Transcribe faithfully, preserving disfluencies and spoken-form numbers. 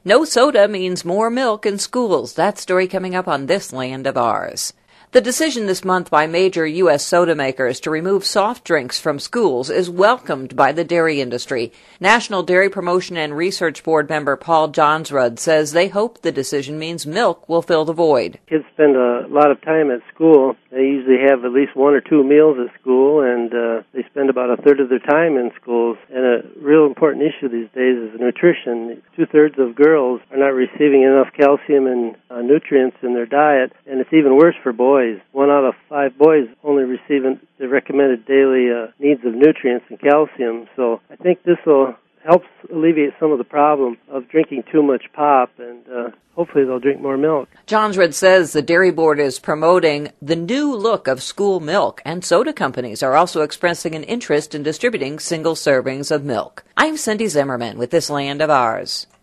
No soda means more milk in schools. That story coming up on This Land of Ours. The decision this month by major U S soda makers to remove soft drinks from schools is welcomed by the dairy industry. National Dairy Promotion and Research Board member Paul Johnsrud says they hope the decision means milk will fill the void. Kids spend a lot of time at school. They usually have at least one or two meals at school, and uh, they spend about a third of their time in schools. And a real important issue these days is nutrition. Two-thirds of girls are not receiving enough calcium and uh, nutrients in their diet, and it's even worse for boys. One out of five boys only receiving the recommended daily uh, needs of nutrients and calcium. So I think this will help alleviate some of the problem of drinking too much pop, and uh, hopefully they'll drink more milk. Johnsrud says the Dairy Board is promoting the new look of school milk, and soda companies are also expressing an interest in distributing single servings of milk. I'm Cindy Zimmerman with This Land of Ours.